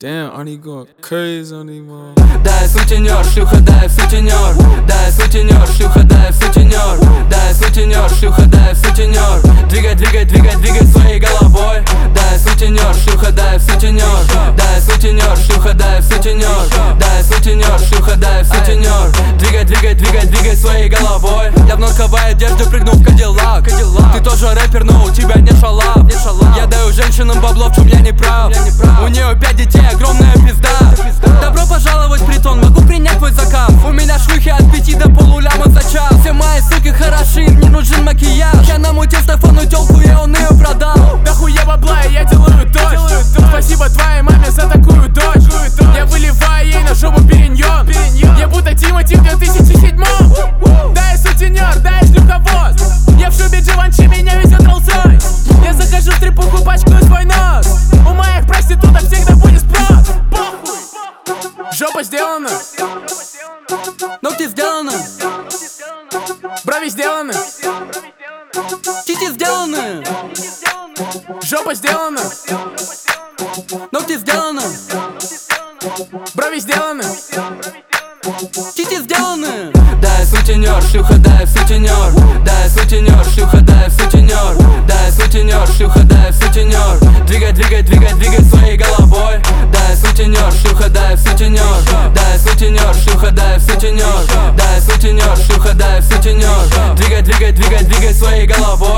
Damn, Arnie going crazy on these mom. Да, я сутенер, шлюха, да, я сутенер. Да, я сутенер, шлюха, да, я сутенер. Да, я сутенер, шлюха, да, я сутенер. Двигай, двигай, двигай, двигай своей головой. Да, я сутенер, шлюха, да, я сутенер. Да, я сутенер, шлюха, да, я сутенер. Да, я сутенер, шлюха, да, я сутенер. Двигай, двигай, двигай, двигай своей головой. Я в норковой одежде прыгнул в Кадиллак. Ты тоже рэпер, но у тебя нет шалав. Я даю женщинам бабло, в чем я не прав. У нее 5 детей, огромная пизда. Добро пожаловать в притон, могу принять твой заказ. У меня шлюхи от 5 до полуляма за час. Все мои суки хороши, им не нужен макияж. Я намутил Стефану тёлку, и он ее продал. Да хуя бабла, и я делаю дождь. Спасибо твоей маме за такую дочь. Я выливаю ей на жопу периньон. Я будто Тимати в 2007. Да я сутенер, да я шлюховоз. Я в шубе Givenchy, меня везет Rolls-Royce. Я захожу в трепуху, пачкаю свой нос. У моих проституток всегда будет спрос. Похуй. Жопа сделана, ногти сделаны, брови сделаны, тити сделаны, жопа сделана, ногти сделаны, брови сделаны, тити сделаны. Да, я сутенер, шлюха, да, я сутенер. Да, я сутенер, шлюха, да, я сутенер. Да, я сутенер, шлюха, да, я сутенер. Двигай, двигай, двигай, двигай своей головой. Да, я сутенер, шлюха, да, я сутенер. Да, я сутенер, шлюха, да, я сутенер. Да, я сутенер, шлюха, да, я сутенер. Двигай, двигай, двигай, двигай своей головой.